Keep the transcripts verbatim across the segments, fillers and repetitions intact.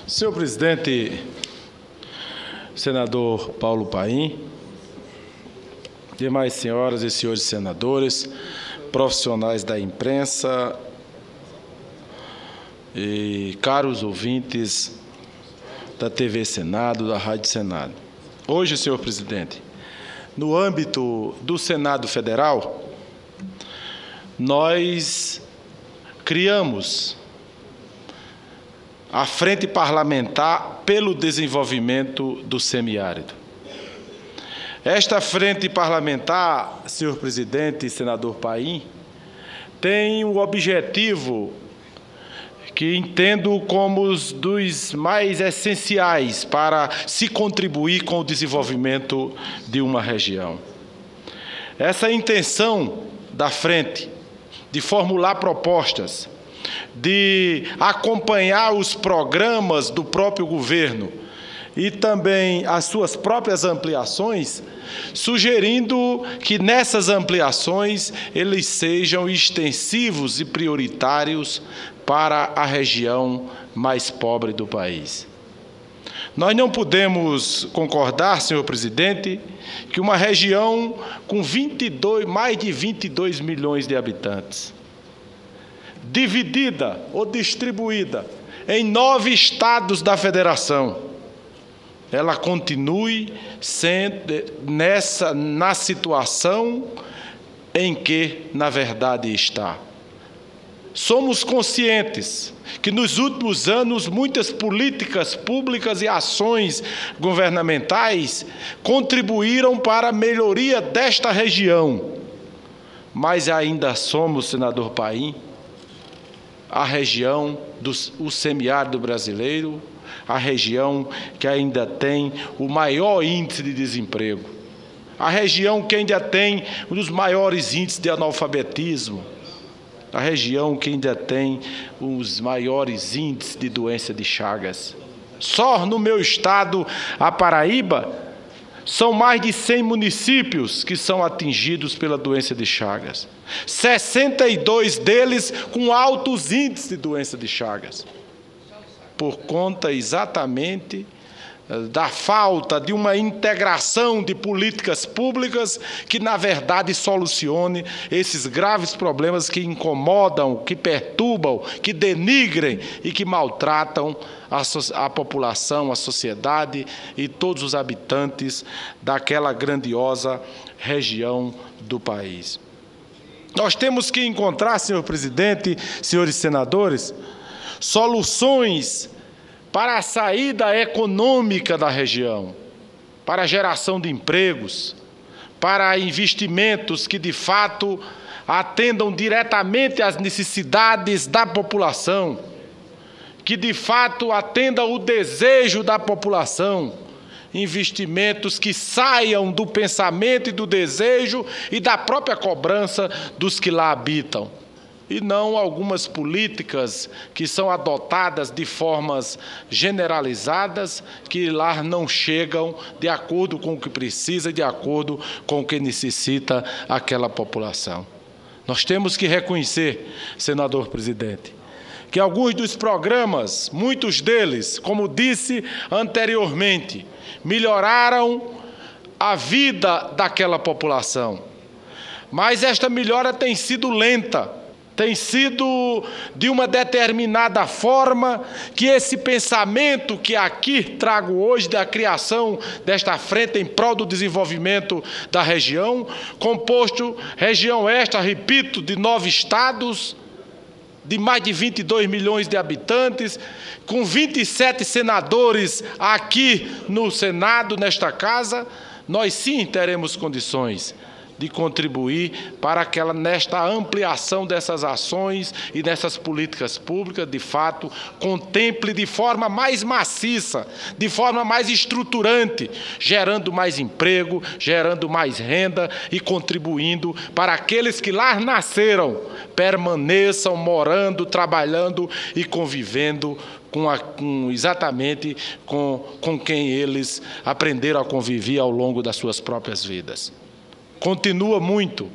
Senhor presidente, senador Paulo Paim, demais senhoras e senhores senadores, profissionais da imprensa e caros ouvintes da T V Senado, da Rádio Senado. Hoje, senhor presidente, no âmbito do Senado Federal, nós criamos a Frente Parlamentar pelo Desenvolvimento do Semiárido. Esta frente parlamentar, senhor presidente e senador Paim, tem o objetivo que entendo como os dos mais essenciais para se contribuir com o desenvolvimento de uma região. Essa intenção da frente de formular propostas, de acompanhar os programas do próprio governo e também as suas próprias ampliações, sugerindo que nessas ampliações eles sejam extensivos e prioritários para a região mais pobre do país. Nós não podemos concordar, senhor presidente, que uma região com vinte e dois, mais de vinte e dois milhões de habitantes, dividida ou distribuída em nove estados da federação, ela continue sendo nessa, na situação em que, na verdade, está. Somos conscientes que, nos últimos anos, muitas políticas públicas e ações governamentais contribuíram para a melhoria desta região, mas ainda somos, senador Paim, a região do o semiárido brasileiro, a região que ainda tem o maior índice de desemprego, a região que ainda tem um dos maiores índices de analfabetismo, a região que ainda tem os maiores índices de doença de Chagas. Só no meu estado, a Paraíba, são mais de cem municípios que são atingidos pela doença de Chagas. sessenta e dois deles com altos índices de doença de Chagas, por conta exatamente da falta de uma integração de políticas públicas que, na verdade, solucione esses graves problemas que incomodam, que perturbam, que denigrem e que maltratam a, so a população, a sociedade e todos os habitantes daquela grandiosa região do país. Nós temos que encontrar, senhor presidente, senhores senadores, soluções para a saída econômica da região, para a geração de empregos, para investimentos que, de fato, atendam diretamente às necessidades da população, que, de fato, atendam o desejo da população, investimentos que saiam do pensamento e do desejo e da própria cobrança dos que lá habitam, e não algumas políticas que são adotadas de formas generalizadas, que lá não chegam de acordo com o que precisa, de acordo com o que necessita aquela população. Nós temos que reconhecer, senador presidente, que alguns dos programas, muitos deles, como disse anteriormente, melhoraram a vida daquela população. Mas esta melhora tem sido lenta, tem sido de uma determinada forma que esse pensamento que aqui trago hoje da criação desta frente em prol do desenvolvimento da região, composto, região esta, repito, de nove estados, de mais de vinte e dois milhões de habitantes, com vinte e sete senadores aqui no Senado, nesta casa, nós sim teremos condições de contribuir para aquela, nesta ampliação dessas ações e dessas políticas públicas, de fato, contemple de forma mais maciça, de forma mais estruturante, gerando mais emprego, gerando mais renda e contribuindo para aqueles que lá nasceram, permaneçam morando, trabalhando e convivendo com a, com, exatamente com, com quem eles aprenderam a conviver ao longo das suas próprias vidas. Continua muito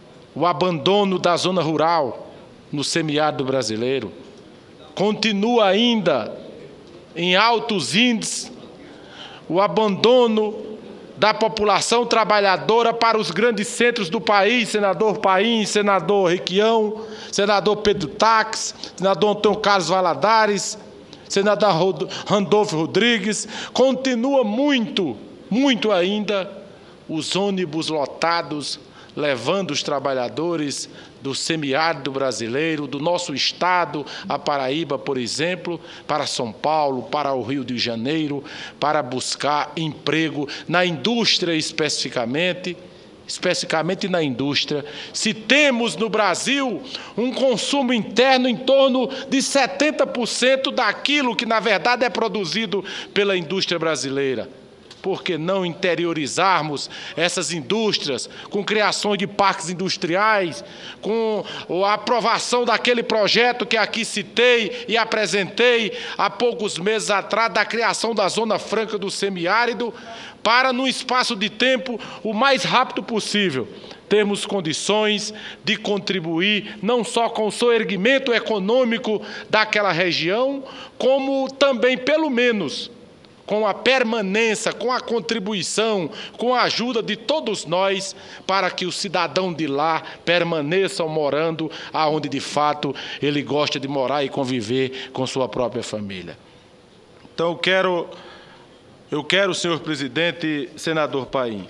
o abandono da zona rural no semiárido brasileiro. Continua ainda em altos índices, o abandono da população trabalhadora para os grandes centros do país, senador Paim, senador Requião, senador Pedro Taques, senador Antônio Carlos Valadares, senador Randolfo Rodrigues. Continua muito, muito ainda os ônibus lotados, levando os trabalhadores do semiárido brasileiro, do nosso estado, a Paraíba, por exemplo, para São Paulo, para o Rio de Janeiro, para buscar emprego na indústria especificamente, especificamente na indústria. Se temos no Brasil um consumo interno em torno de setenta por cento daquilo que, na verdade, é produzido pela indústria brasileira. Por que não interiorizarmos essas indústrias com criações de parques industriais, com a aprovação daquele projeto que aqui citei e apresentei há poucos meses atrás, da criação da Zona Franca do Semiárido, para, num espaço de tempo o mais rápido possível, termos condições de contribuir não só com o soerguimento econômico daquela região, como também, pelo menos, com a permanência, com a contribuição, com a ajuda de todos nós, para que o cidadão de lá permaneça morando aonde de fato ele gosta de morar e conviver com sua própria família. Então, eu quero, eu quero, senhor presidente, senador Paim,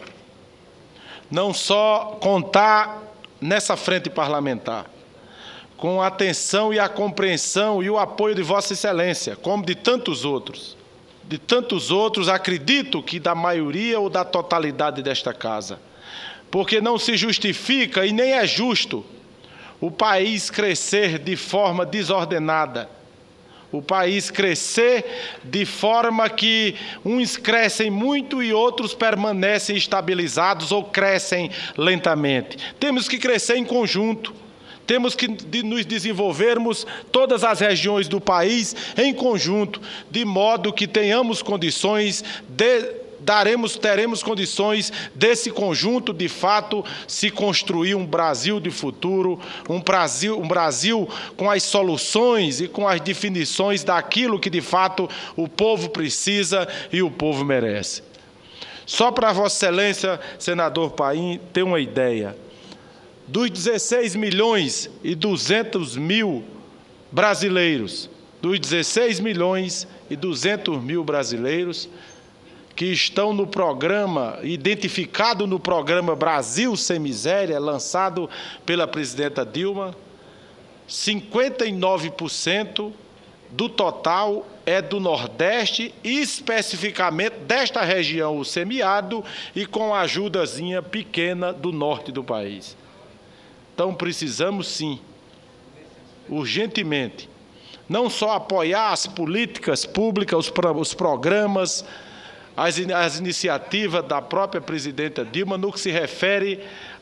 não só contar nessa frente parlamentar com a atenção e a compreensão e o apoio de Vossa Excelência, como de tantos outros, de tantos outros, acredito que da maioria ou da totalidade desta casa, porque não se justifica e nem é justo o país crescer de forma desordenada, o país crescer de forma que uns crescem muito e outros permanecem estabilizados ou crescem lentamente. Temos que crescer em conjunto. Temos que nos desenvolvermos todas as regiões do país em conjunto, de modo que tenhamos condições de, daremos, teremos condições desse conjunto, de fato, se construir um Brasil de futuro, um Brasil, um Brasil com as soluções e com as definições daquilo que, de fato, o povo precisa e o povo merece. Só para Vossa Excelência, senador Paim, ter uma ideia, dos dezesseis milhões e duzentos mil brasileiros, dos dezesseis milhões e duzentos mil brasileiros que estão no programa, identificado no programa Brasil Sem Miséria, lançado pela presidenta Dilma, cinquenta e nove por cento do total é do Nordeste, especificamente desta região, o semiárido, e com a ajudazinha pequena do norte do país. Então, precisamos, sim, urgentemente, não só apoiar as políticas públicas, os, pro, os programas, as, as iniciativas da própria presidenta Dilma no que se refere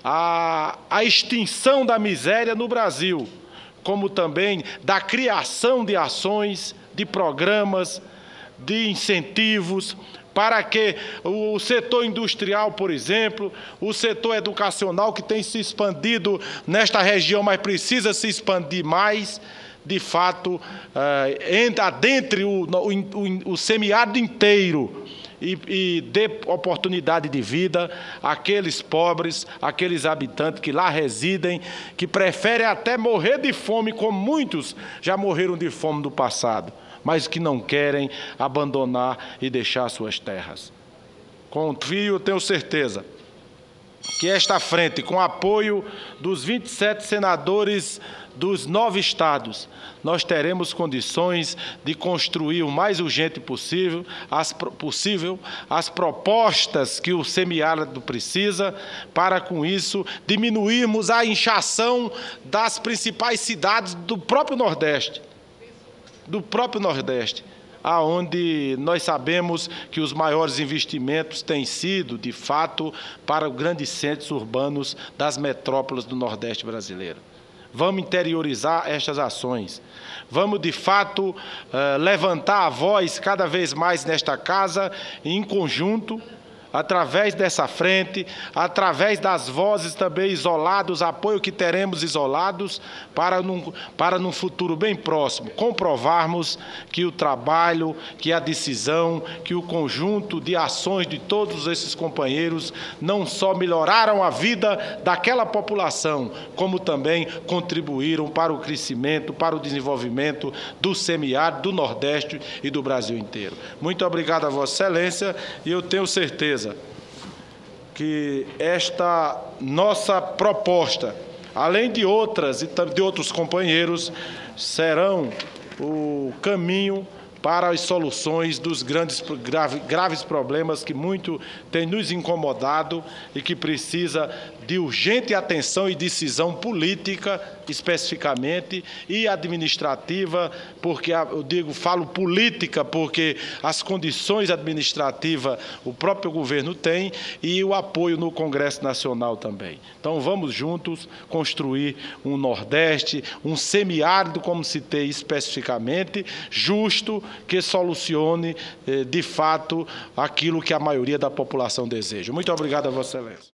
à, à extinção da miséria no Brasil, como também da criação de ações, de programas, de incentivos, para que o setor industrial, por exemplo, o setor educacional, que tem se expandido nesta região, mas precisa se expandir mais, de fato, adentre o, o, o semiárido inteiro e, e dê oportunidade de vida àqueles pobres, àqueles habitantes que lá residem, que preferem até morrer de fome, como muitos já morreram de fome no passado, mas que não querem abandonar e deixar suas terras. Confio, tenho certeza, que esta frente, com apoio dos vinte e sete senadores dos nove estados, nós teremos condições de construir o mais urgente possível as, possível as propostas que o semiárido precisa, para, com isso, diminuirmos a inchação das principais cidades do próprio Nordeste, do próprio Nordeste, aonde nós sabemos que os maiores investimentos têm sido, de fato, para os grandes centros urbanos das metrópoles do Nordeste brasileiro. Vamos interiorizar estas ações. Vamos, de fato, levantar a voz cada vez mais nesta casa, em conjunto, através dessa frente, através das vozes também isolados, apoio que teremos isolados, para num, para num futuro bem próximo, comprovarmos que o trabalho, que a decisão, que o conjunto de ações de todos esses companheiros não só melhoraram a vida daquela população, como também contribuíram para o crescimento, para o desenvolvimento do semiárido, do Nordeste e do Brasil inteiro. Muito obrigado a Vossa Excelência, e eu tenho certeza que esta nossa proposta, além de outras e de outros companheiros, serão o caminho para as soluções dos grandes grave, graves problemas que muito têm nos incomodado e que precisa de urgente atenção e decisão política, especificamente, e administrativa, porque eu digo, falo política, porque as condições administrativas o próprio governo tem e o apoio no Congresso Nacional também. Então, vamos juntos construir um Nordeste, um semiárido, como citei especificamente, justo, que solucione, de fato, aquilo que a maioria da população deseja. Muito obrigado a Vossa Excelência.